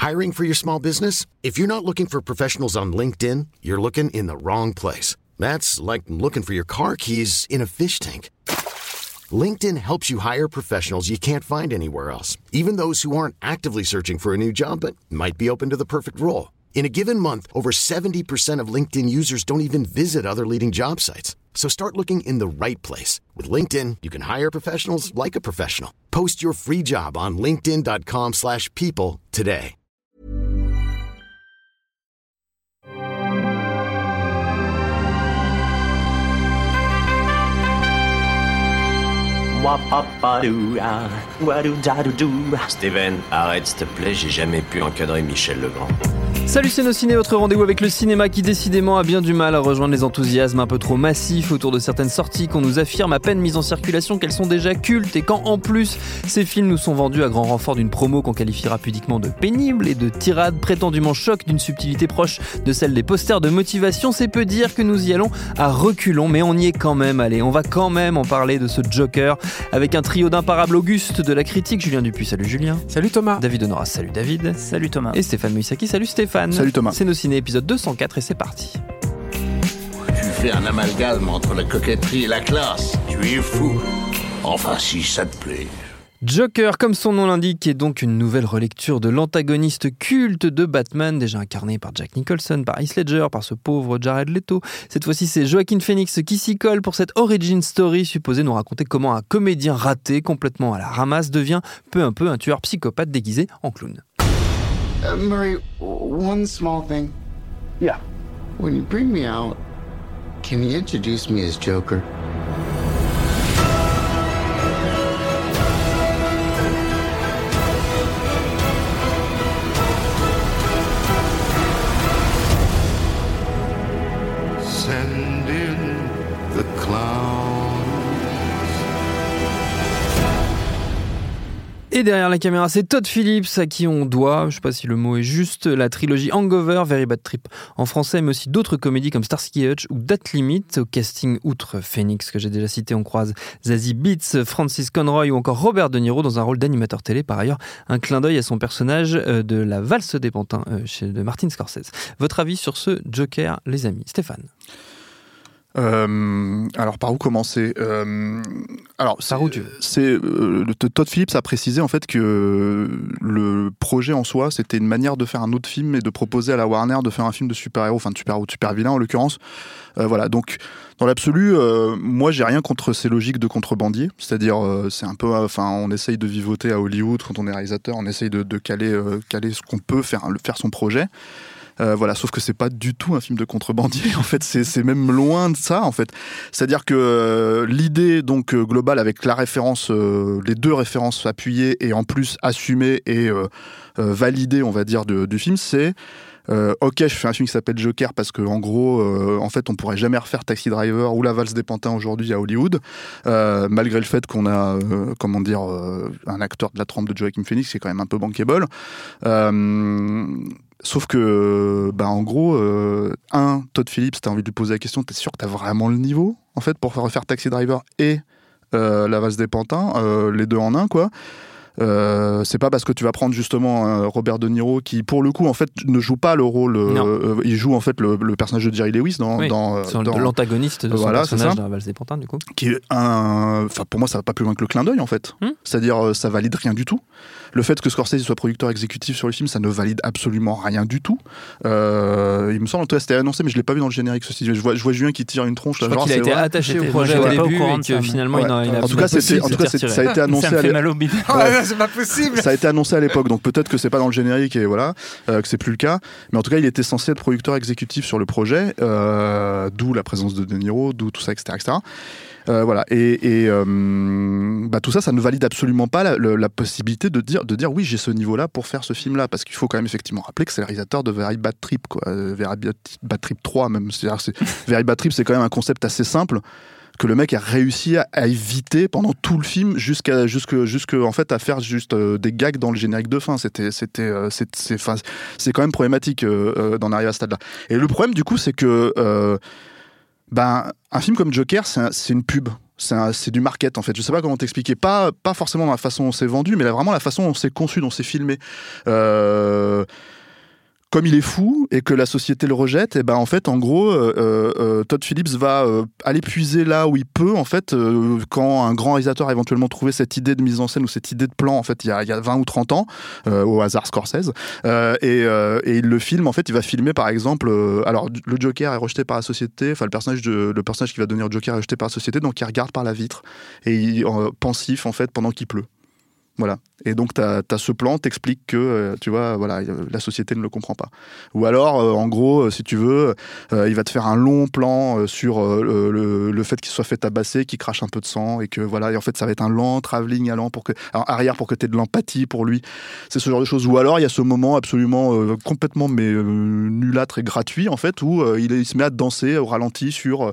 Hiring for your small business? If you're not looking for professionals on LinkedIn, you're looking in the wrong place. That's like looking for your car keys in a fish tank. LinkedIn helps you hire professionals you can't find anywhere else, even those who aren't actively searching for a new job but might be open to the perfect role. In a given month, over 70% of LinkedIn users don't even visit other leading job sites. So start looking in the right place. With LinkedIn, you can hire professionals like a professional. Post your free job on linkedin.com/people today. Steven, arrête s'il te plaît, j'ai jamais pu encadrer Michel Legrand. Salut c'est nos ciné, votre rendez-vous avec le cinéma qui décidément a bien du mal à rejoindre les enthousiasmes un peu trop massifs autour de certaines sorties qu'on nous affirme à peine mises en circulation qu'elles sont déjà cultes, et quand en plus ces films nous sont vendus à grand renfort d'une promo qu'on qualifiera pudiquement de pénible et de tirade prétendument choc d'une subtilité proche de celle des posters de motivation, c'est peu dire que nous y allons à reculons, mais on y est quand même allé. On va quand même en parler de ce Joker avec un trio d'imparables Augustes de la critique. Julien Dupuis, salut Julien. Salut Thomas. David Honoras, salut David. Salut Thomas. Et Stéphane Moïsaki, salut Stéphane. Salut Thomas. C'est nos ciné épisode 204 et c'est parti. Tu fais un amalgame entre la coquetterie et la classe. Tu es fou. Enfin, si ça te plaît. Joker, comme son nom l'indique, est donc une nouvelle relecture de l'antagoniste culte de Batman, déjà incarné par Jack Nicholson, par Heath Ledger, par ce pauvre Jared Leto. Cette fois-ci, c'est Joaquin Phoenix qui s'y colle pour cette origin story supposée nous raconter comment un comédien raté, complètement à la ramasse, devient peu à peu un tueur psychopathe déguisé en clown. Murray, one small thing. Yeah. When you bring me out, can you introduce me as Joker? Send in the clown. Et derrière la caméra, c'est Todd Phillips à qui on doit, je sais pas si le mot est juste, la trilogie Hangover, Very Bad Trip en français, mais aussi d'autres comédies comme Starsky et Hutch ou Date Limit. Au casting, outre Phoenix que j'ai déjà cité, on croise Zazie Beetz, Francis Conroy ou encore Robert De Niro dans un rôle d'animateur télé. Par ailleurs, un clin d'œil à son personnage de La Valse des Pantins de Martin Scorsese. Votre avis sur ce Joker, les amis? Stéphane? Alors par où commencer? Alors par où tu veux. Todd Phillips a précisé en fait que le projet en soi c'était une manière de faire un autre film et de proposer à la Warner de faire un film de super-héros, enfin de super-héros, de super-vilain en l'occurrence. Voilà, donc dans l'absolu, moi j'ai rien contre ces logiques de contrebandier, c'est-à-dire c'est un peu, enfin on essaye de vivoter à Hollywood quand on est réalisateur, on essaye de caler ce qu'on peut faire son projet. Voilà, sauf que c'est pas du tout un film de contrebandier. En fait, c'est même loin de ça. En fait, c'est-à-dire que l'idée donc globale avec la référence, les deux références appuyées et en plus assumées et validées, on va dire, du film, c'est ok, je fais un film qui s'appelle Joker parce que en gros, en fait, on pourrait jamais refaire Taxi Driver ou La Valse des Pantins aujourd'hui à Hollywood, malgré le fait qu'on a, un acteur de la trempe de Joaquin Phoenix qui est quand même un peu bankable. Sauf que, en gros, Todd Phillips, t'as envie de lui poser la question, t'es sûr que t'as vraiment le niveau, en fait, pour refaire Taxi Driver et La Valse des Pantins, les deux en un, quoi. C'est pas parce que tu vas prendre justement Robert De Niro qui pour le coup en fait ne joue pas le rôle, il joue en fait le personnage de Jerry Lewis dans l'antagoniste de son personnage dans La Valse des Pantins, du coup, qui est pour moi ça va pas plus loin que le clin d'œil en fait. C'est-à-dire ça valide rien du tout. Le fait que Scorsese soit producteur exécutif sur le film, ça ne valide absolument rien du tout. Il me semble en tout cas c'était annoncé, mais je l'ai pas vu dans le générique. Je vois Julien qui tire une tronche. Je crois qu'il a été attaché au projet au début et que finalement il a en tout cas ça a été annoncé. Ça me fait mal au bide. C'est pas possible. Ça a été annoncé à l'époque, donc peut-être que c'est pas dans le générique et voilà, que c'est plus le cas. Mais en tout cas, il était censé être producteur exécutif sur le projet, d'où la présence de Niro, d'où tout ça, etc., etc. Voilà, et tout ça ne valide absolument pas la possibilité de dire oui, j'ai ce niveau-là pour faire ce film-là, parce qu'il faut quand même effectivement rappeler que c'est le réalisateur de Very Bad Trip, quoi, Very Bad Trip 3 même. Very Bad Trip, c'est quand même un concept assez simple que le mec a réussi à éviter pendant tout le film jusque en fait à faire juste des gags dans le générique de fin. C'est quand même problématique d'en arriver à ce stade-là. Et le problème du coup, c'est que un film comme Joker, c'est une pub. C'est du market en fait. Je sais pas comment t'expliquer. Pas forcément dans la façon dont c'est vendu, mais vraiment la façon dont c'est conçu, dont c'est filmé. comme il est fou et que la société le rejette, et ben en fait, en gros, Todd Phillips va aller puiser là où il peut, en fait, quand un grand réalisateur a éventuellement trouvé cette idée de mise en scène ou cette idée de plan, en fait, il y a 20 ou 30 ans, au hasard Scorsese, et il le filme, en fait, il va filmer, par exemple, alors, le Joker est rejeté par la société, enfin, le personnage qui va devenir Joker est rejeté par la société, donc il regarde par la vitre, et il pensif, en fait, pendant qu'il pleut. Voilà. Et donc, t'as ce plan, t'expliques que, tu vois, voilà, la société ne le comprend pas. Ou alors, en gros, si tu veux, il va te faire un long plan sur le fait qu'il soit fait tabasser, qu'il crache un peu de sang, et que voilà, et en fait, ça va être un lent travelling arrière pour que t'aies de l'empathie pour lui. C'est ce genre de choses. Ou alors, il y a ce moment absolument complètement nulâtre et gratuit, en fait, où il se met à danser au ralenti sur,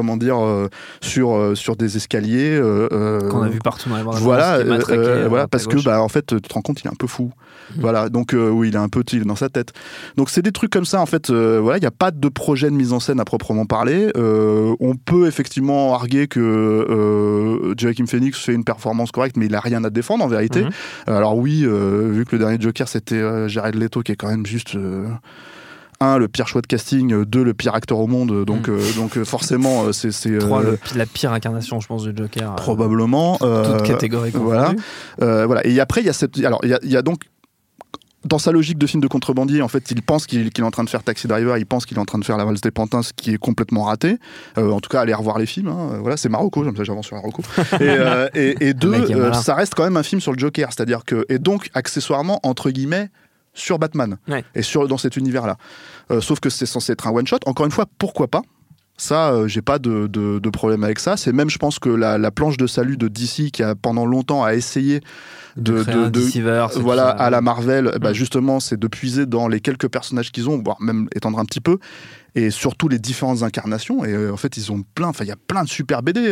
sur des escaliers. Qu'on a vu partout dans les bandes voilà, voilà, parce que en fait, tu te rends compte, il est un peu fou. Voilà, donc oui, il est un peu dans sa tête. Donc c'est des trucs comme ça, en fait. Voilà, il n'y a pas de projet de mise en scène à proprement parler. On peut effectivement arguer que Joaquin Phoenix fait une performance correcte, mais il a rien à défendre en vérité. Alors oui, vu que le dernier Joker c'était Jared Leto, qui est quand même juste. 1, le pire choix de casting, 2, le pire acteur au monde, donc forcément c'est 3, la pire incarnation, je pense, du Joker. Probablement. Toute catégorie confondue. Voilà. Et après, il y a donc, dans sa logique de film de contrebandier, en fait, il pense qu'il est en train de faire Taxi Driver, il pense qu'il est en train de faire La Valse des Pantins, ce qui est complètement raté. En tout cas, allez revoir les films. Voilà, c'est Marocco, comme ça j'avance sur Marocco. Et 2, ça reste quand même un film sur le Joker, c'est-à-dire que, et donc accessoirement, entre guillemets, sur Batman, et dans cet univers-là. Sauf que c'est censé être un one-shot. Encore une fois, pourquoi pas ? Ça, j'ai pas de problème avec ça. C'est même, je pense que la planche de salut de DC, qui a pendant longtemps a essayé de DCverse, voilà, à la Marvel, justement, c'est de puiser dans les quelques personnages qu'ils ont, voire même étendre un petit peu, et surtout les différentes incarnations. Et en fait, il y a plein de super BD,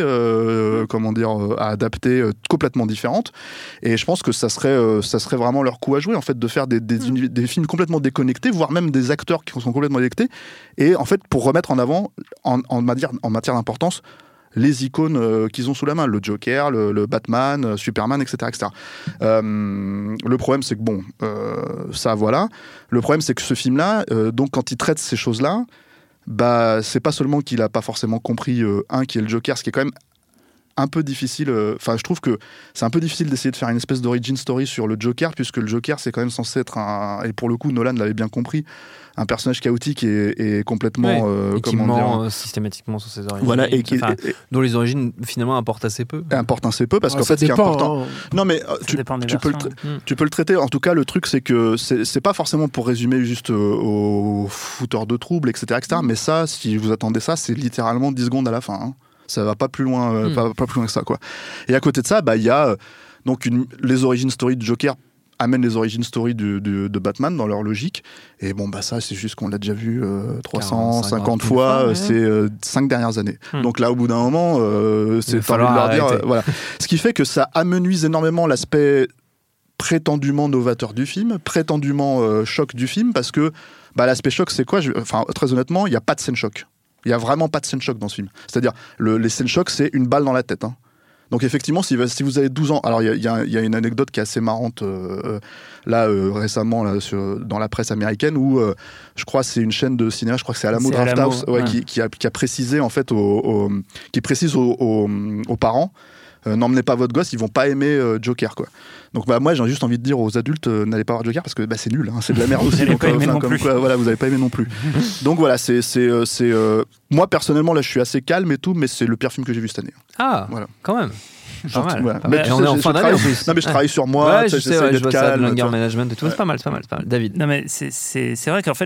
à adapter, complètement différentes. Et je pense que ça serait vraiment leur coup à jouer, en fait, de faire des films complètement déconnectés, voire même des acteurs qui sont complètement déconnectés. Et en fait, pour remettre en avant, en matière d'importance, les icônes qu'ils ont sous la main, le Joker, le Batman, Superman, etc. Le problème, c'est que ça, voilà. Le problème, c'est que ce film-là, donc quand il traite ces choses-là, c'est pas seulement qu'il a pas forcément compris qui est le Joker, ce qui est quand même un peu difficile. Enfin, je trouve que c'est un peu difficile d'essayer de faire une espèce d'origin story sur le Joker, puisque le Joker, c'est quand même censé être et pour le coup, Nolan l'avait bien compris, un personnage chaotique et complètement et qui ment systématiquement sur ses origines. Voilà, dont les origines finalement importent assez peu. Importent assez peu, parce qu'en fait, ce qui est important. Non, mais tu peux le traiter. En tout cas, le truc, c'est que c'est pas forcément pour résumer juste aux fouteurs de troubles, etc. Mais ça, si vous attendez ça, c'est littéralement 10 secondes à la fin. Ça va pas plus loin, pas plus loin que ça, quoi. Et à côté de ça, il y a donc les origin story de Joker amènent les origin story de Batman dans leur logique. Et ça, c'est juste qu'on l'a déjà vu 350 fois ces 5 dernières années. Donc là, au bout d'un moment, c'est fallu leur dire. Voilà. Ce qui fait que ça amenuise énormément l'aspect prétendument novateur du film, prétendument choc du film, parce que l'aspect choc, c'est quoi ? Très honnêtement, il n'y a pas de scène choc. Il n'y a vraiment pas de scène choc dans ce film. C'est-à-dire, les scènes choc, c'est une balle dans la tête. Donc effectivement, si vous avez 12 ans... Alors, il y a une anecdote qui est assez marrante, récemment, dans la presse américaine, où je crois que c'est une chaîne de cinéma, je crois que c'est Alamo Drafthouse, qui a précisé, en fait, qui précise aux parents, n'emmenez pas votre gosse, ils vont pas aimer Joker, quoi. Donc moi j'ai juste envie de dire aux adultes, n'allez pas voir Joker parce que c'est nul, c'est de la merde aussi. Donc, vous n'avez pas aimé non plus. Donc voilà, c'est moi personnellement là je suis assez calme et tout, mais c'est le pire film que j'ai vu cette année. Ah, voilà. Quand même. Pas mal. Voilà. Mais on est en fin d'année en plus. Non mais je travaille sur moi, je sais, je vois ça, de l'anger management et tout, c'est pas mal. David. Non mais c'est vrai qu'en fait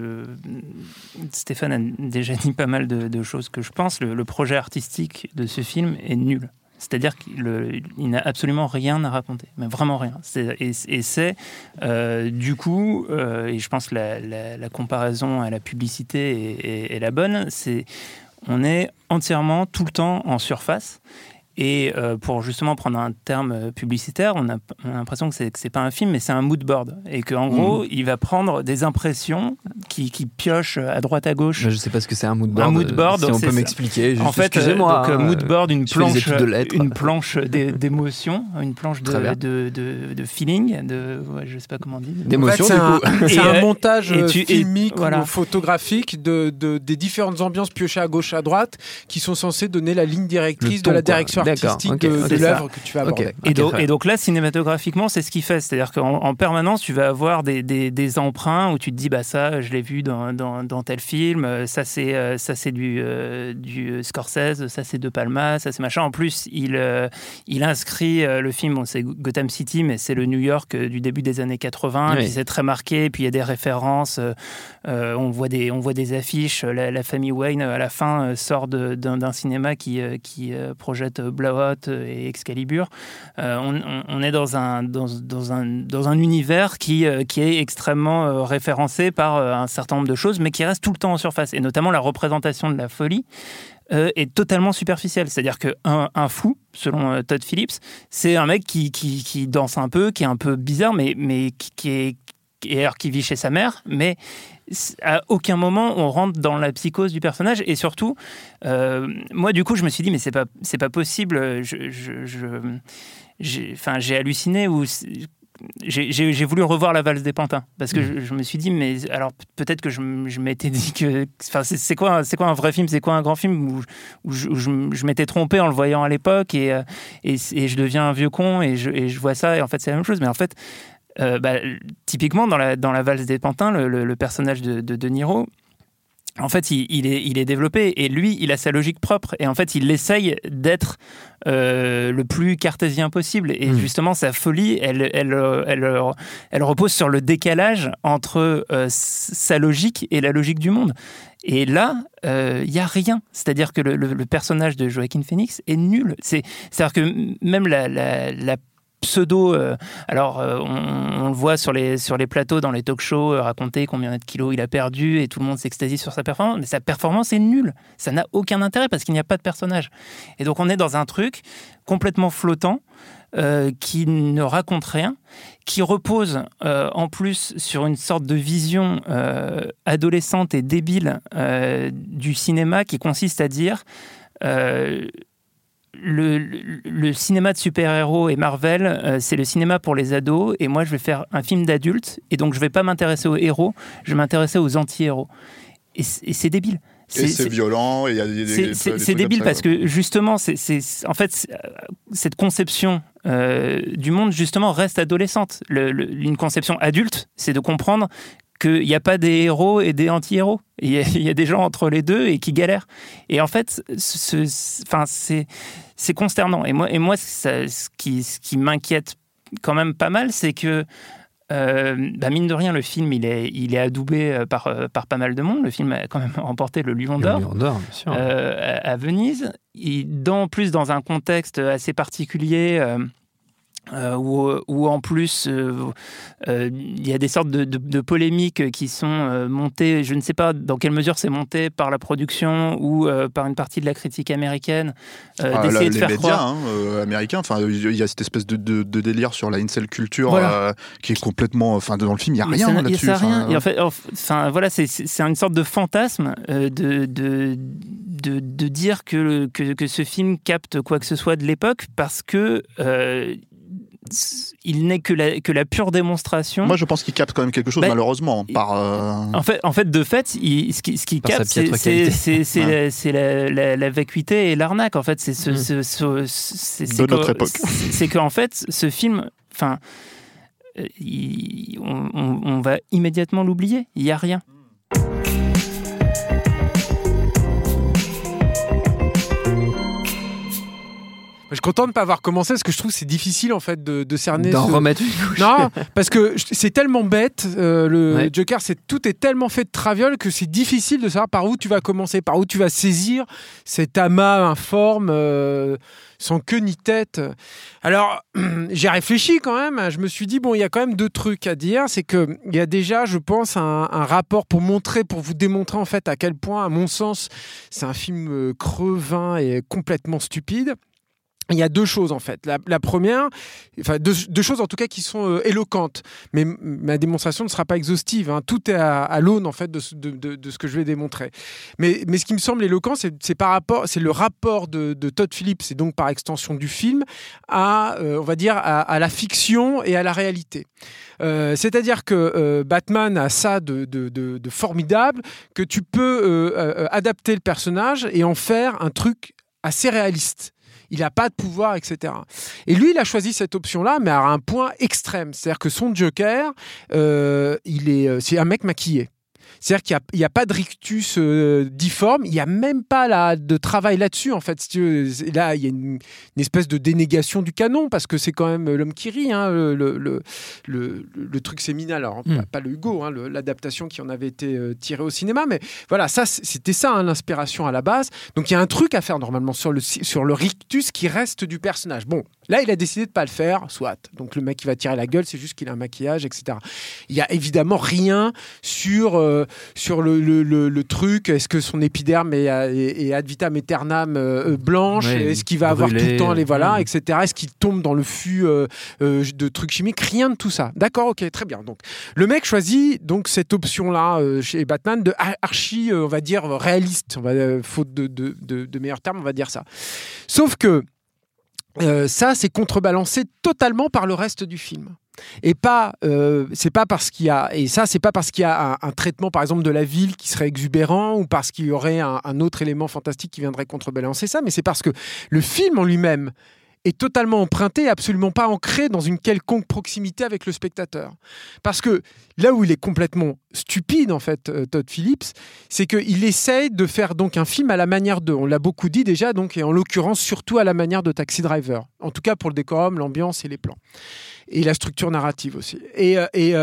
Stéphane a déjà dit pas mal de choses que je pense. Le projet artistique de ce film est nul. C'est-à-dire qu'il n'a absolument rien à raconter, mais vraiment rien. Et c'est du coup, et je pense que la comparaison à la publicité est la bonne, on est entièrement, tout le temps, en surface. Et pour justement prendre un terme publicitaire, on a l'impression que c'est pas un film, mais c'est un mood board. Et qu'en gros, il va prendre des impressions qui pioche à droite à gauche. Je sais pas ce que c'est un mood board. Un mood board, si on c'est peut ça. m'expliquer. Juste, En fait, excusez-moi. donc, mood board, une planche d'émotion, une planche de feeling, je sais pas comment on dit. D'émotion, en fait, c'est un montage filmique voilà. ou photographique des différentes ambiances piochées à gauche à droite qui sont censées donner la ligne directrice de la direction artistique de l'œuvre que tu vas aborder. Et donc là, cinématographiquement, c'est ce qu'il fait. C'est-à-dire qu'en permanence, tu vas avoir des emprunts où tu te dis, bah ça, je l'ai vu dans tel film, ça c'est du Scorsese, ça c'est De Palma, ça c'est machin. En plus, il inscrit le film, bon, c'est Gotham City, mais c'est le New York du début des années 80, puis c'est très marqué, puis il y a des références, on voit des affiches, la famille Wayne à la fin sort d'un cinéma qui projette Blowout et Excalibur. On est dans un univers qui est extrêmement référencé par un certain nombre de choses, mais qui reste tout le temps en surface, et notamment la représentation de la folie est totalement superficielle. C'est-à-dire qu'un fou, selon Todd Phillips, c'est un mec qui danse un peu, qui est un peu bizarre, mais qui vit chez sa mère, mais à aucun moment on rentre dans la psychose du personnage. Et surtout, moi du coup je me suis dit mais c'est pas possible. J'ai halluciné ou j'ai voulu revoir La Valse des Pantins parce que je me suis dit mais alors peut-être que je m'étais dit que c'est quoi un vrai film, c'est quoi un grand film où je m'étais trompé en le voyant à l'époque et je deviens un vieux con et je vois ça et en fait c'est la même chose. Mais en fait typiquement dans la Valse des Pantins, le personnage de Niro, en fait il est développé et lui il a sa logique propre et en fait il essaye d'être le plus cartésien possible et justement sa folie elle repose sur le décalage entre sa logique et la logique du monde. Et là, il n'y a rien. C'est-à-dire que le personnage de Joaquin Phoenix est nul. C'est-à-dire que même la pseudo, on le voit sur les plateaux, dans les talk-shows, raconter combien de kilos il a perdu et tout le monde s'extasie sur sa performance, mais sa performance est nulle. Ça n'a aucun intérêt parce qu'il n'y a pas de personnage. Et donc on est dans un truc complètement flottant qui ne raconte rien, qui repose en plus sur une sorte de vision adolescente et débile du cinéma qui consiste à dire le cinéma de super-héros et Marvel, c'est le cinéma pour les ados, et moi je vais faire un film d'adulte, et donc je vais pas m'intéresser aux héros, je vais m'intéresser aux anti-héros. Et c'est débile. C'est violent, et il y a des c'est débile parce que justement, en fait, cette conception du monde justement reste adolescente. Une conception adulte, c'est de comprendre qu'il n'y a pas des héros et des anti-héros. Il y a des gens entre les deux et qui galèrent. Et en fait, c'est consternant. Et moi ce qui m'inquiète quand même pas mal, c'est que mine de rien, le film il est adoubé par pas mal de monde. Le film a quand même remporté le Lion d'Or, bien sûr. À Venise. Dans un contexte assez particulier. Où en plus il y a des sortes de polémiques qui sont montées, je ne sais pas dans quelle mesure c'est monté par la production ou par une partie de la critique américaine, d'essayer de faire les croire... médias américains, il y a cette espèce de délire sur la incel culture, voilà. Qui est complètement, dans le film il n'y a rien là-dessus. Et en fait, voilà, c'est une sorte de fantasme de dire que ce film capte quoi que ce soit de l'époque parce que il n'est que la pure démonstration. Moi, je pense qu'il capte quand même quelque chose, malheureusement. En fait, ce qu'il capte, c'est la vacuité et l'arnaque. En fait, c'est de notre époque. C'est qu'en fait, ce film, on va immédiatement l'oublier. Il n'y a rien. Je suis content de ne pas avoir commencé parce que je trouve que c'est difficile en fait de cerner. D'en remettre une couche. Non, parce que c'est tellement bête. Joker, tout est tellement fait de traviole que c'est difficile de savoir par où tu vas commencer, par où tu vas saisir cet amas informe sans queue ni tête. Alors, j'ai réfléchi quand même. Je me suis dit, il y a quand même deux trucs à dire. C'est qu'il y a déjà, je pense, un rapport pour vous démontrer en fait à quel point, à mon sens, c'est un film creux, vain et complètement stupide. il y a deux choses en fait. La première, enfin deux choses en tout cas qui sont éloquentes, mais ma démonstration ne sera pas exhaustive. Hein. Tout est à l'aune en fait de ce que je vais démontrer. Mais ce qui me semble éloquent, c'est le rapport de Todd Phillips et donc par extension du film à on va dire à la fiction et à la réalité. C'est-à-dire que Batman a ça de formidable que tu peux adapter le personnage et en faire un truc assez réaliste. Il n'a pas de pouvoir, etc. Et lui, il a choisi cette option-là, mais à un point extrême. C'est-à-dire que son Joker, c'est un mec maquillé. C'est-à-dire qu'il n'y a pas de rictus difforme, il n'y a même pas de travail là-dessus, en fait. Si tu veux. Là, il y a une espèce de dénégation du canon, parce que c'est quand même l'homme qui rit, hein, le truc séminal. Alors, pas le Hugo, hein, l'adaptation qui en avait été tirée au cinéma, mais voilà, c'était ça, hein, l'inspiration à la base. Donc, il y a un truc à faire, normalement, sur le rictus qui reste du personnage. Bon, là, il a décidé de ne pas le faire, soit. Donc, le mec qui va tirer la gueule, c'est juste qu'il a un maquillage, etc. Il n'y a évidemment rien sur le truc, est-ce que son épiderme est ad vitam aeternam blanche, est-ce qu'il va avoir tout le temps etc. Est-ce qu'il tombe dans le fût de trucs chimiques, rien de tout ça. D'accord, ok, très bien. Donc le mec choisit donc cette option-là chez Batman de archi, on va dire réaliste, faute de meilleurs termes, on va dire ça. Sauf que ça, c'est contrebalancé totalement par le reste du film. Et c'est pas parce qu'il y a un traitement par exemple de la ville qui serait exubérant ou parce qu'il y aurait un autre élément fantastique qui viendrait contrebalancer ça, mais c'est parce que le film en lui-même est totalement emprunté, absolument pas ancré dans une quelconque proximité avec le spectateur. Parce que là où il est complètement stupide, en fait, Todd Phillips, c'est qu'il essaye de faire donc un film à la manière de, on l'a beaucoup dit déjà, donc, et en l'occurrence surtout à la manière de Taxi Driver. En tout cas pour le décorum, l'ambiance et les plans. Et la structure narrative aussi. Et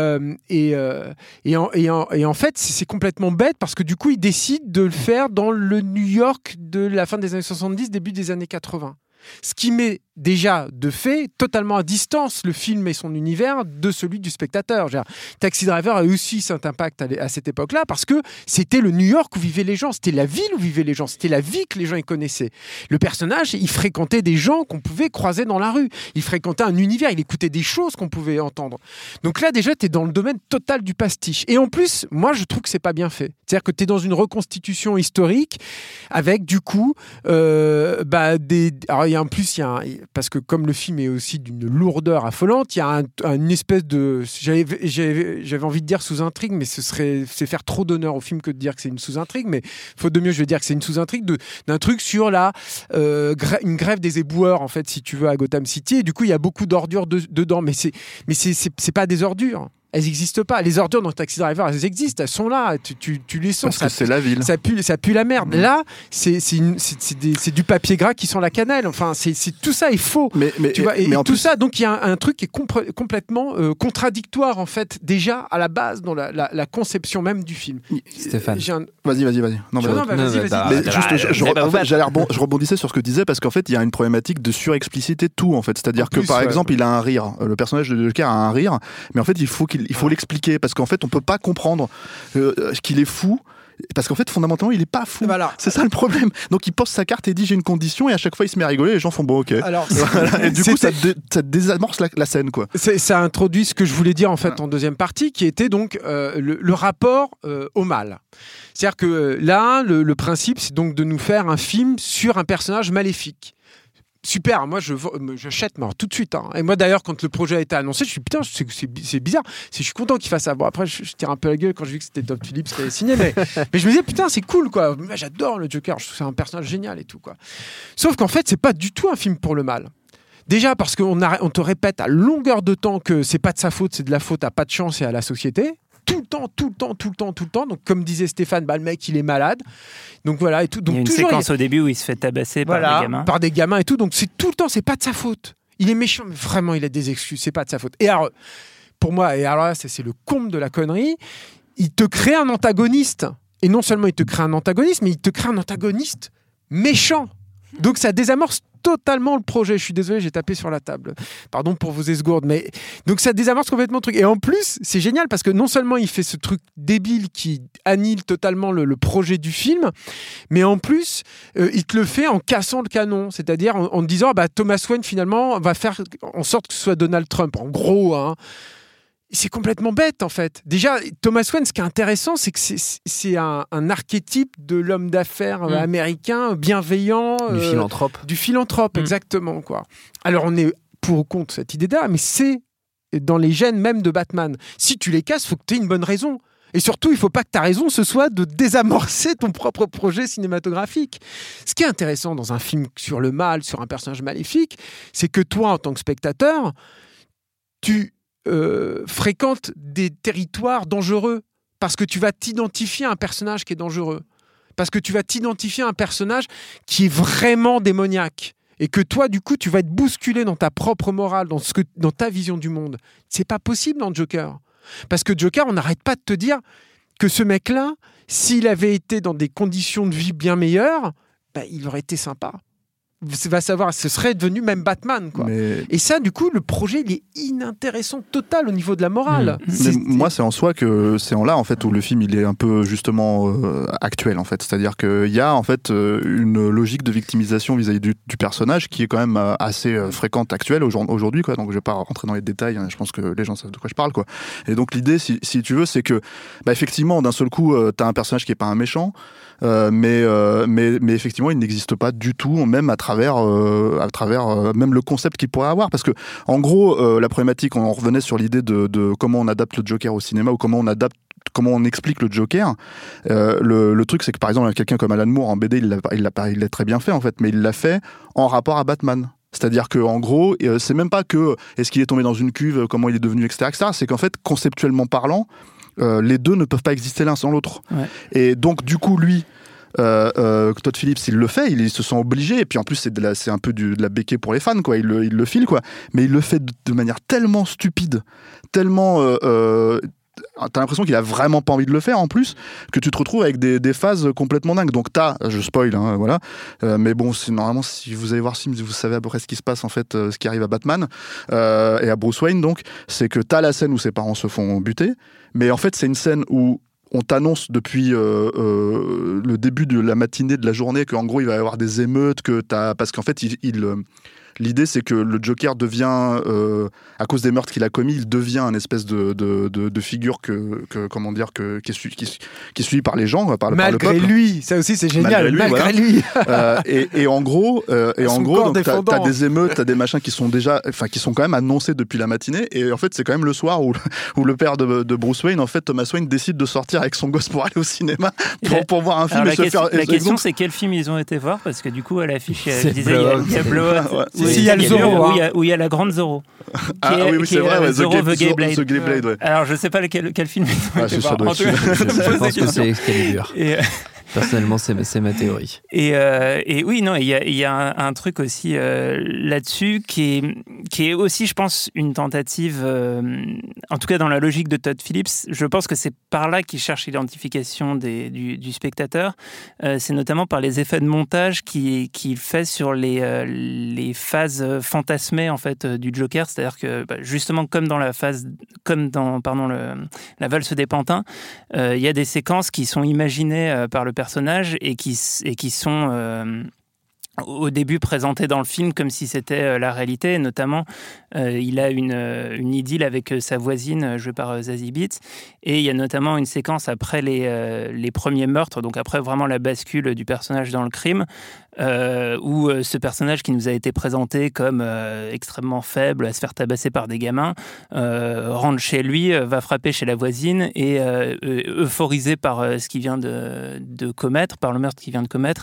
en fait, c'est complètement bête parce que du coup, il décide de le faire dans le New York de la fin des années 70, début des années 80. Ce qui met déjà de fait totalement à distance le film et son univers de celui du spectateur. Taxi Driver a eu aussi cet impact à cette époque-là parce que c'était le New York où vivaient les gens, c'était la ville où vivaient les gens, c'était la vie que les gens y connaissaient. Le personnage, il fréquentait des gens qu'on pouvait croiser dans la rue, il fréquentait un univers, il écoutait des choses qu'on pouvait entendre. Donc là déjà, tu es dans le domaine total du pastiche. Et en plus, moi je trouve que c'est pas bien fait. C'est-à-dire que tu es dans une reconstitution historique avec du coup alors parce que comme le film est aussi d'une lourdeur affolante, il y a une espèce de... J'avais envie de dire sous-intrigue, mais c'est faire trop d'honneur au film que de dire que c'est une sous-intrigue, mais faute de mieux, je vais dire que c'est une sous-intrigue d'un truc sur une grève des éboueurs, en fait, si tu veux, à Gotham City, et du coup, il y a beaucoup d'ordures dedans, mais c'est pas des ordures. Elles n'existent pas. Les ordures dans Taxi Driver, elles existent, elles sont là. Tu les sens. Parce que c'est la ville. Ça pue la merde. Là, c'est du papier gras qui sent la cannelle. Enfin, tout ça est faux. Mais tout plus... ça, donc il y a un truc qui est complètement contradictoire en fait déjà à la base dans la conception même du film. Stéphane. Vas-y. Non, vas-y. Je rebondissais sur ce que tu disais parce qu'en fait, il y a une problématique de surexpliciter tout en fait. C'est-à-dire que par exemple, il a un rire. Le personnage de Joker a un rire, mais en fait, il faut l'expliquer parce qu'en fait on peut pas comprendre qu'il est fou parce qu'en fait fondamentalement il est pas fou. Voilà. C'est ça le problème. Donc il pose sa carte et dit j'ai une condition et à chaque fois il se met à rigoler et les gens font bon ok. Alors, et du coup ça désamorce la scène quoi. Ça introduit ce que je voulais dire en fait en deuxième partie qui était donc le rapport au mal. C'est-à-dire que là le principe c'est donc de nous faire un film sur un personnage maléfique. Super, moi j'achète tout de suite. Hein. Et moi d'ailleurs, quand le projet a été annoncé, je suis putain, c'est bizarre. Je suis content qu'il fasse ça. Bon, après, je tire un peu la gueule quand j'ai vu que c'était Todd Phillips qui avait signé, mais je me disais putain, c'est cool quoi. Moi, j'adore le Joker, je trouve que c'est un personnage génial et tout quoi. Sauf qu'en fait, c'est pas du tout un film pour le mal. Déjà parce qu'on te répète à longueur de temps que c'est pas de sa faute, c'est de la faute à pas de chance et à la société. Tout le temps. Donc, comme disait Stéphane, le mec, il est malade. Donc, voilà. Et tout. Donc, il y a une séquence au début où il se fait tabasser par des gamins. Et tout. Donc, c'est tout le temps, c'est pas de sa faute. Il est méchant, mais vraiment, il a des excuses. C'est pas de sa faute. Et alors, pour moi, là, c'est le comble de la connerie. Il te crée un antagoniste. Et non seulement il te crée un antagoniste, mais il te crée un antagoniste méchant. Donc, ça désamorce totalement le projet. Je suis désolé, j'ai tapé sur la table. Pardon pour vos esgourdes, mais donc ça désamorce complètement le truc. Et en plus, c'est génial parce que non seulement il fait ce truc débile qui annihile totalement le projet du film, mais en plus, il te le fait en cassant le canon, c'est-à-dire en disant Thomas Wayne finalement va faire en sorte que ce soit Donald Trump. En gros, c'est complètement bête en fait. Déjà, Thomas Wayne, ce qui est intéressant, c'est que c'est un archétype de l'homme d'affaires américain, bienveillant. Du philanthrope, exactement, quoi. Alors on est pour ou contre cette idée-là, mais c'est dans les gènes même de Batman. Si tu les casses, il faut que tu aies une bonne raison. Et surtout, il ne faut pas que ta raison, ce soit de désamorcer ton propre projet cinématographique. Ce qui est intéressant dans un film sur le mal, sur un personnage maléfique, c'est que toi, en tant que spectateur, tu fréquentes des territoires dangereux parce que tu vas t'identifier à un personnage qui est dangereux, parce que tu vas t'identifier à un personnage qui est vraiment démoniaque et que toi, du coup, tu vas être bousculé dans ta propre morale, dans ta vision du monde. C'est pas possible dans Joker. Parce que Joker, on n'arrête pas de te dire que ce mec-là, s'il avait été dans des conditions de vie bien meilleures, il aurait été sympa. Va savoir, ce serait devenu même Batman, quoi. Et ça, du coup, le projet, il est inintéressant total au niveau de la morale. Moi, c'est en soi que c'est en là, en fait, où le film, il est un peu, justement, actuel, en fait. C'est-à-dire qu'il y a, en fait, une logique de victimisation vis-à-vis du personnage qui est quand même assez fréquente, actuelle, aujourd'hui, quoi. Donc, je vais pas rentrer dans les détails, hein. Je pense que les gens savent de quoi je parle, quoi. Et donc, l'idée, si tu veux, c'est que, effectivement, d'un seul coup, t'as un personnage qui est pas un méchant, mais effectivement, il n'existe pas du tout, même à travers même le concept qu'il pourrait avoir, parce que en gros la problématique, on revenait sur l'idée de comment on adapte le Joker au cinéma ou comment on explique le Joker. Le truc, c'est que par exemple quelqu'un comme Alan Moore en BD, il l'a très bien fait en fait, mais il l'a fait en rapport à Batman. C'est-à-dire que en gros, c'est même pas que est-ce qu'il est tombé dans une cuve, comment il est devenu, etc. C'est qu'en fait, conceptuellement parlant, les deux ne peuvent pas exister l'un sans l'autre. Ouais. Et donc du coup, lui, Todd Phillips, il le fait, il se sent obligé, et puis en plus c'est un peu de la béquée pour les fans, quoi. Il le file, quoi, mais il le fait de manière tellement stupide, tellement t'as l'impression qu'il a vraiment pas envie de le faire en plus, que tu te retrouves avec des phases complètement dingues. Donc je spoil, hein, voilà, mais bon, c'est normalement, si vous allez voir ce film, vous savez à peu près ce qui se passe en fait, ce qui arrive à Batman et à Bruce Wayne. Donc c'est que t'as la scène où ses parents se font buter, mais en fait c'est une scène où on t'annonce depuis le début de la matinée, de la journée, qu'en gros il va y avoir des émeutes, parce qu'en fait l'idée, c'est que le Joker devient, à cause des meurtres qu'il a commis, il devient un espèce de figure qui est suivi par les gens, par le peuple. Malgré lui, ça aussi c'est génial. Malgré lui. Et en gros, donc t'as des émeutes, t'as des machins qui sont quand même annoncés depuis la matinée. Et en fait, c'est quand même le soir où le père de Bruce Wayne, en fait, Thomas Wayne, décide de sortir avec son gosse pour aller au cinéma pour voir un film. La question, c'est quel film ils ont été voir, parce que du coup, à l'affiche, il disait il y a Blowout. Il y a le Zorro, où il y a la grande Zorro. Oui, c'est vrai, Zorro The Gay Blade. The Gay Blade, ouais. Alors, je sais pas quel film ils ont été voir. Je pense que c'est Excalibur. Personnellement, c'est ma théorie. Et oui, non, il y a un truc aussi là-dessus qui est aussi, je pense, une tentative, en tout cas dans la logique de Todd Phillips. Je pense que c'est par là qu'il cherche l'identification du spectateur. C'est notamment par les effets de montage qu'il fait sur les phases fantasmées en fait du Joker. C'est-à-dire que justement, comme dans la valse des pantins, il y a des séquences qui sont imaginées par le personnage et qui sont au début présenté dans le film comme si c'était la réalité. Notamment, il a une idylle avec sa voisine jouée par Zazie Beetz, et il y a notamment une séquence après les premiers meurtres, donc après vraiment la bascule du personnage dans le crime, où ce personnage qui nous a été présenté comme extrêmement faible, à se faire tabasser par des gamins, rentre chez lui, va frapper chez la voisine et euphorisé par ce qu'il vient de commettre, par le meurtre qu'il vient de commettre,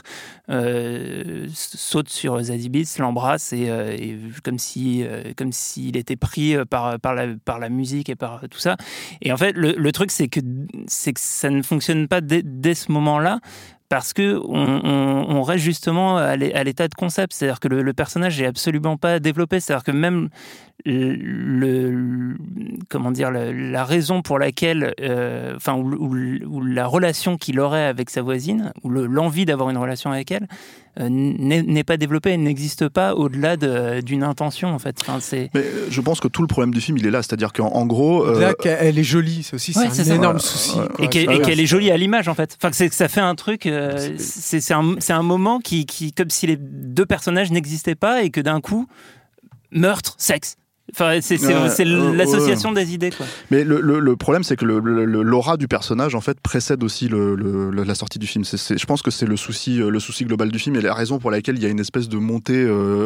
saute sur Zazie Beetz, l'embrasse et comme s'il était pris par la musique et par tout ça. Et en fait, le truc, c'est que ça ne fonctionne pas dès ce moment-là, parce que on reste justement à l'état de concept, c'est-à-dire que le personnage n'est absolument pas développé, c'est-à-dire que même la raison pour laquelle, ou la relation qu'il aurait avec sa voisine, ou l'envie d'avoir une relation avec elle, n'est pas développée, elle n'existe pas au-delà d'une intention en fait. Enfin, mais je pense que tout le problème du film il est là, c'est-à-dire qu'en gros là elle est jolie, c'est aussi c'est un énorme souci et qu'elle est jolie à l'image en fait. Enfin, ça fait un truc c'est un moment qui comme si les deux personnages n'existaient pas et que d'un coup meurtre, sexe. Enfin, c'est l'association des idées, quoi. Mais le problème, c'est que l'aura du personnage, en fait, précède aussi la sortie du film. Je pense que c'est le souci global du film et la raison pour laquelle il y a une espèce de montée,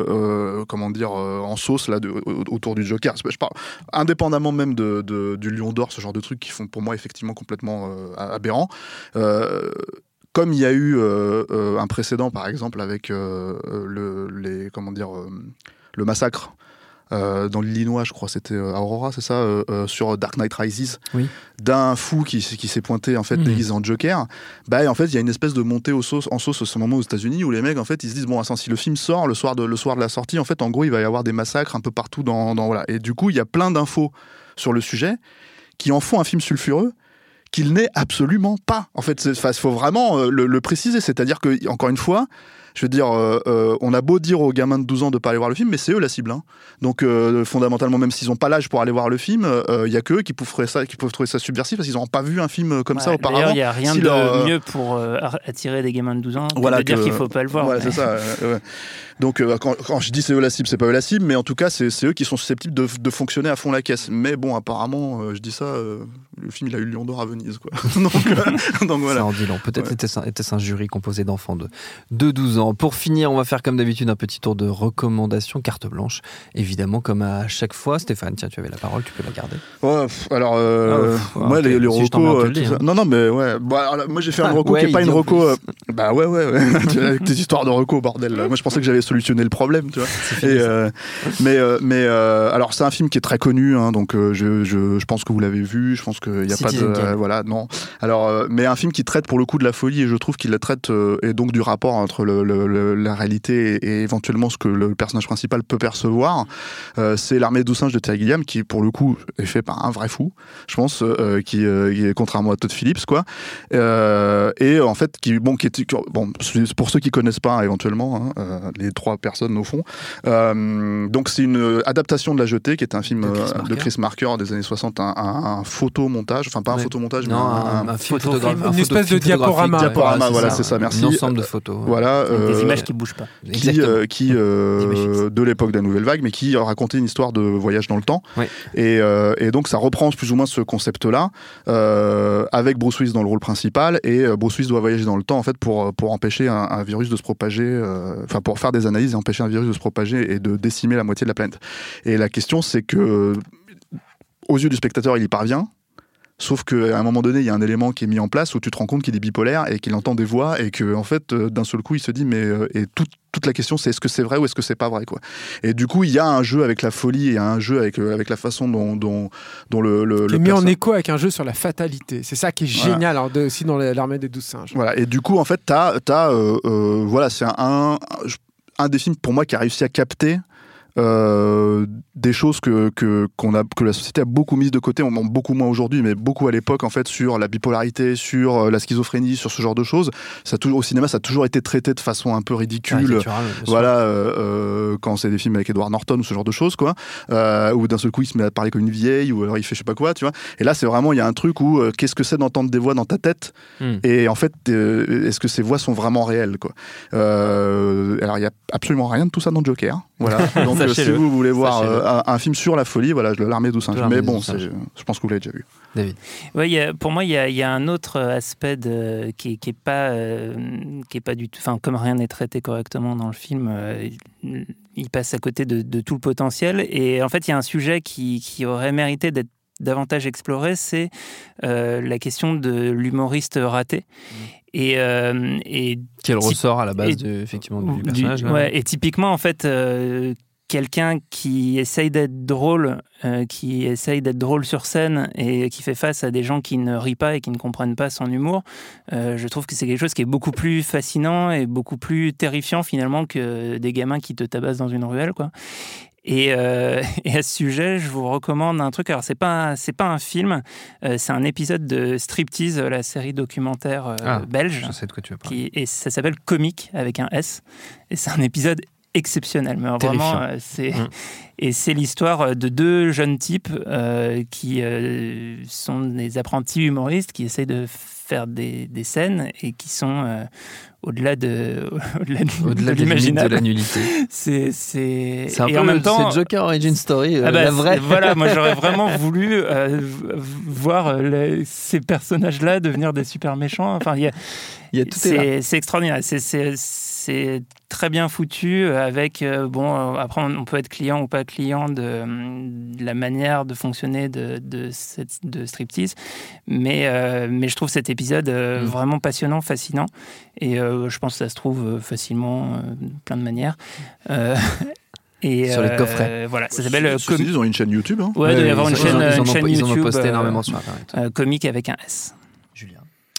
en sauce là, autour du Joker. Je parle indépendamment même du Lion d'Or, ce genre de trucs qui font pour moi effectivement complètement aberrants. Comme il y a eu un précédent, par exemple, avec le massacre. Dans l'Illinois, je crois, c'était Aurora, c'est ça, sur Dark Knight Rises, oui. D'un fou qui s'est pointé en fait déguisé en Joker. Bah en fait, il y a une espèce de montée en sauce à ce moment aux États-Unis où les mecs en fait ils se disent bon, si le film sort le soir de la sortie, en fait, en gros, il va y avoir des massacres un peu partout dans voilà. Et du coup, il y a plein d'infos sur le sujet qui en font un film sulfureux qu'il n'est absolument pas. En fait, il faut vraiment le préciser, c'est-à-dire que encore une fois. Je veux dire, on a beau dire aux gamins de 12 ans de pas aller voir le film, mais c'est eux la cible. Hein. Donc, fondamentalement, même s'ils n'ont pas l'âge pour aller voir le film, il y a qu'eux qui peuvent trouver ça subversif parce qu'ils n'ont pas vu un film comme ça auparavant. D'ailleurs, il n'y a rien de mieux pour attirer des gamins de 12 ans que de dire qu'il ne faut pas le voir. Voilà, c'est ça. Donc, quand je dis c'est eux la cible, c'est pas eux la cible, mais en tout cas, c'est eux qui sont susceptibles de fonctionner à fond la caisse. Mais bon, apparemment, je dis ça, le film, il a eu le Lion d'Or à Venise, quoi. donc voilà. Ça en dit long. Peut-être était-ce un jury composé d'enfants de 12 ans. Pour finir, on va faire comme d'habitude un petit tour de recommandations, carte blanche. Évidemment, comme à chaque fois. Stéphane, tiens, tu avais la parole, tu peux la garder. Ouais, alors, moi, okay. les si recos... Non, mais ouais. Alors, moi, j'ai fait un reco qui n'est pas une reco... Bah ouais. Avec tes histoires de reco, bordel. Moi, je pensais que j'avais solutionné le problème, tu vois. Mais alors, c'est un film qui est très connu, hein, donc je pense que vous l'avez vu. Je pense qu'il n'y a pas de... voilà, non. Alors, mais un film qui traite pour le coup de la folie, et je trouve qu'il la traite, et donc du rapport entre la réalité et éventuellement ce que le personnage principal peut percevoir, c'est L'Armée des 12 singes de Terry Gilliam, qui pour le coup est fait par un vrai fou, je pense, qui est contrairement à Todd Phillips, quoi, et en fait pour ceux qui connaissent pas éventuellement, hein, les trois personnes au fond, donc c'est une adaptation de La Jetée, qui est un film de Chris Marker des années 60, un photomontage, enfin pas un photomontage, mais un film photographique, une espèce de diaporama. Voilà, c'est ça, merci. Un ensemble de photos. Voilà, des images qui bougent pas. Qui de l'époque de la Nouvelle Vague, mais qui racontait une histoire de voyage dans le temps. Oui. Et donc ça reprend plus ou moins ce concept-là, avec Bruce Willis dans le rôle principal, et Bruce Willis doit voyager dans le temps en fait pour empêcher un virus de se propager, pour faire des analyses et empêcher un virus de se propager et de décimer la moitié de la planète. Et la question, c'est que aux yeux du spectateur, il y parvient. Sauf qu'à un moment donné, il y a un élément qui est mis en place où tu te rends compte qu'il est bipolaire et qu'il entend des voix et que, en fait, d'un seul coup, il se dit, mais et toute la question, c'est est-ce que c'est vrai ou est-ce que c'est pas vrai, quoi. Et du coup, il y a un jeu avec la folie et un jeu avec la façon dont qui est mis en écho avec un jeu sur la fatalité. C'est ça qui est génial, voilà. Aussi dans l'Armée des 12 singes. Voilà. Et du coup, en fait, voilà, c'est un des films pour moi qui a réussi à capter des choses que la société a beaucoup mises de côté, beaucoup moins aujourd'hui, mais beaucoup à l'époque, en fait, sur la bipolarité, sur la schizophrénie, sur ce genre de choses. Au cinéma, ça a toujours été traité de façon un peu ridicule. Voilà, quand c'est des films avec Edward Norton ou ce genre de choses, quoi. Où d'un seul coup, il se met à parler comme une vieille, ou alors il fait je sais pas quoi, tu vois. Et là, c'est vraiment, il y a un truc où qu'est-ce que c'est d'entendre des voix dans ta tête, et en fait, est-ce que ces voix sont vraiment réelles, quoi. Alors, il y a absolument rien de tout ça dans Joker. Voilà. Donc, si vous voulez voir un film sur la folie, voilà, L'Armée des 12 singes. Mais bon, je pense que vous l'avez déjà vu. David. Ouais, pour moi, il y a un autre aspect qui est pas du tout. Enfin, comme rien n'est traité correctement dans le film, il passe à côté de tout le potentiel. Et en fait, il y a un sujet qui aurait mérité d'être davantage exploré, c'est la question de l'humoriste raté. Et quel ressort à la base effectivement du personnage. Ouais, et typiquement, en fait, quelqu'un qui essaye d'être drôle sur scène et qui fait face à des gens qui ne rient pas et qui ne comprennent pas son humour, je trouve que c'est quelque chose qui est beaucoup plus fascinant et beaucoup plus terrifiant finalement que des gamins qui te tabassent dans une ruelle, quoi. Et à ce sujet, je vous recommande un truc. Alors, c'est pas un film, c'est un épisode de Striptease, la série documentaire belge. Je sais de quoi tu veux parler. Et ça s'appelle Comique avec un S. Et c'est un épisode exceptionnel. Mais vraiment, c'est l'histoire de deux jeunes types qui sont des apprentis humoristes qui essayent de faire des scènes et qui sont au-delà de l'imaginable, de la nullité. C'est un peu en même temps, c'est Joker Origin Story, la vraie. Voilà, moi j'aurais vraiment voulu voir ces personnages-là devenir des super méchants. Enfin, c'est extraordinaire. C'est très bien foutu avec après on peut être client ou pas client de la manière de fonctionner de Striptease, mais je trouve cet épisode vraiment passionnant, fascinant, et je pense que ça se trouve facilement plein de manières. Et sur les coffrets. Voilà, ça s'appelle. Ils ont une chaîne YouTube. Hein. Ouais, il doit y avoir une chaîne YouTube. Ils en ont posté énormément sur Internet. Comique avec un S. Julien.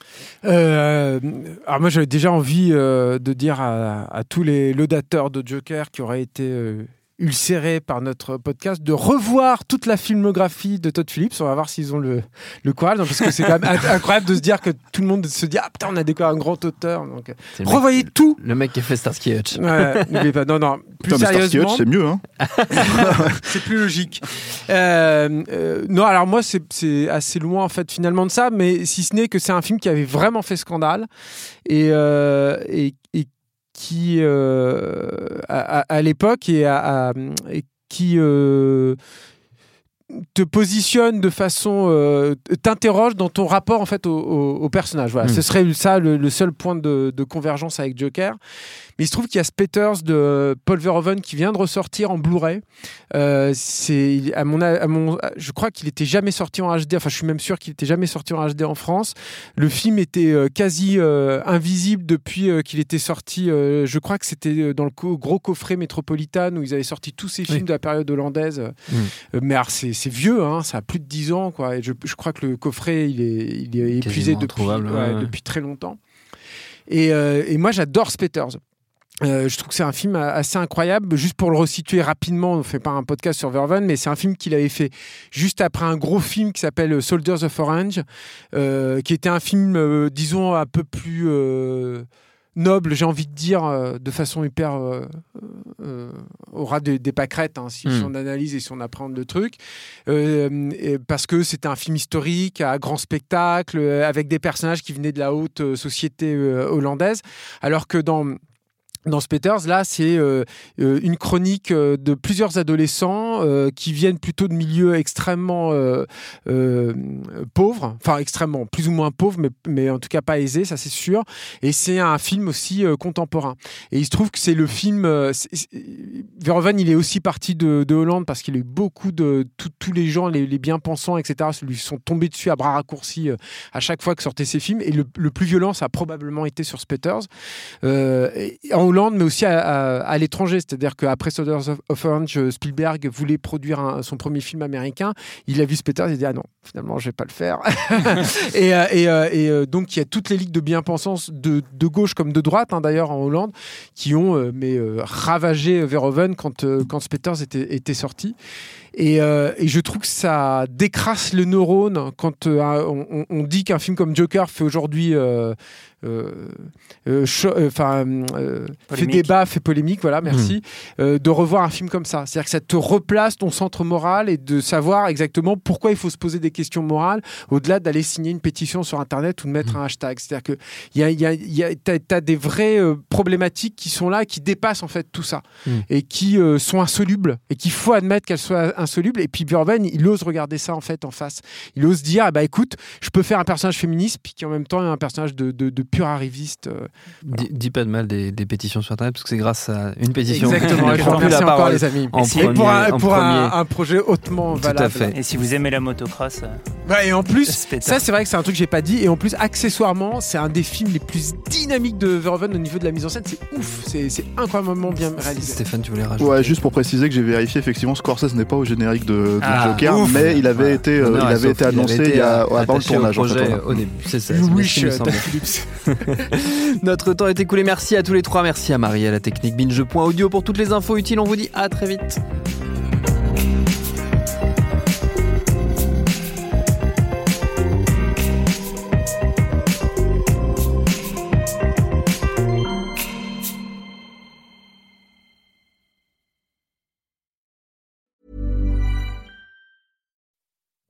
Alors moi j'avais déjà envie de dire à tous les laudateurs de Joker qui auraient été ulcérés par notre podcast de revoir toute la filmographie de Todd Phillips. On va voir s'ils ont le courage, parce que c'est quand même incroyable de se dire que tout le monde se dit putain, on a découvert un grand auteur, donc revoyez tout. Le mec qui a fait Starsky Hutch. N'oubliez pas. Non, plus putain, sérieusement, Starsky Hutch, c'est mieux, hein. c'est plus logique. Non, alors moi c'est assez loin en fait finalement de ça, mais si ce n'est que c'est un film qui avait vraiment fait scandale et qui à l'époque et qui te positionne de façon t'interroge dans ton rapport en fait au personnage. Voilà, ce serait ça le seul point de convergence avec Joker. Mais il se trouve qu'il y a Spatters de Paul Verhoeven qui vient de ressortir en Blu-ray. Je crois qu'il n'était jamais sorti en HD. Enfin, je suis même sûr qu'il n'était jamais sorti en HD en France. Le film était quasi invisible depuis qu'il était sorti. Je crois que c'était dans le gros coffret Metropolitan où ils avaient sorti tous ces films de la période hollandaise. Mais alors, c'est vieux, hein, ça a plus de 10 ans, quoi. Et je crois que le coffret, il est épuisé depuis très longtemps. Et moi, j'adore Spatters. Je trouve que c'est un film assez incroyable. Juste pour le resituer rapidement, on ne fait pas un podcast sur Verhoeven, mais c'est un film qu'il avait fait juste après un gros film qui s'appelle Soldiers of Orange, qui était un film, disons, un peu plus noble, j'ai envie de dire, de façon hyper au ras des pâquerettes, hein, si on analyse et si on apprend le truc, parce que c'était un film historique à grand spectacle, avec des personnages qui venaient de la haute société hollandaise, alors que dans Spatters, là, c'est une chronique de plusieurs adolescents qui viennent plutôt de milieux extrêmement pauvres, enfin extrêmement, plus ou moins pauvres, mais en tout cas pas aisés, ça c'est sûr. Et c'est un film aussi contemporain. Et il se trouve que c'est le film... Verhoeven, il est aussi parti de Hollande parce qu'il a eu beaucoup de... Tous les gens, les bien-pensants, etc., lui sont tombés dessus à bras raccourcis à chaque fois que sortaient ses films. Et le plus violent, ça a probablement été sur Spatters. En Hollande, mais aussi à l'étranger. C'est-à-dire qu'après Soldiers of Orange, Spielberg voulait produire son premier film américain. Il a vu Spatters, il a dit ah non, finalement, je vais pas le faire. et donc, il y a toutes les ligues de bien-pensance de gauche comme de droite, hein, d'ailleurs, en Hollande, qui ont ravagé Verhoeven quand Spatters était sorti. Et je trouve que ça décrasse le neurone quand on dit qu'un film comme Joker fait aujourd'hui fait débat, fait polémique, voilà, merci, de revoir un film comme ça. C'est-à-dire que ça te replace ton centre moral et de savoir exactement pourquoi il faut se poser des questions morales au-delà d'aller signer une pétition sur Internet ou de mettre un hashtag. C'est-à-dire que t'as des vraies problématiques qui sont là, qui dépassent en fait tout ça et qui sont insolubles et qu'il faut admettre qu'elles soient insolubles. Et puis Verhoeven, il ose regarder ça en fait en face. Il ose dire écoute, je peux faire un personnage féministe puis qui en même temps est un personnage de pur arriviste. Voilà. Dis pas de mal des pétitions sur Internet parce que c'est grâce à une pétition. Exactement. Je vous remercie encore les amis. Pour un projet hautement valable. Tout à fait. Et si vous aimez la motocross. Et en plus, ça c'est vrai que c'est un truc que j'ai pas dit. Et en plus, accessoirement, c'est un des films les plus dynamiques de Verhoeven au niveau de la mise en scène. C'est ouf. C'est incroyablement bien réalisé. Stéphane, tu voulais rajouter? Ouais, juste pour préciser que j'ai vérifié, effectivement, Scorsese n'est pas au générique de Joker, ouf. Mais il avait été annoncé avant le tournage. Au début, c'est ça. Notre temps est écoulé. Merci à tous les trois. Merci à Marie à la technique Binge.audio pour toutes les infos utiles. On vous dit à très vite.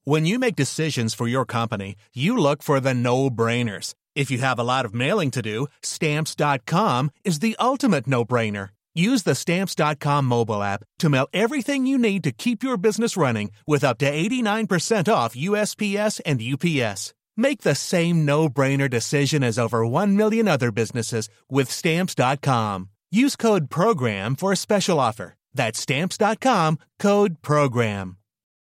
When you make decisions for your company, you look for the no-brainers. If you have a lot of mailing to do, Stamps.com is the ultimate no-brainer. Use the Stamps.com mobile app to mail everything you need to keep your business running with up to 89% off USPS and UPS. Make the same no-brainer decision as over 1 million other businesses with Stamps.com. Use code PROGRAM for a special offer. That's Stamps.com, code PROGRAM.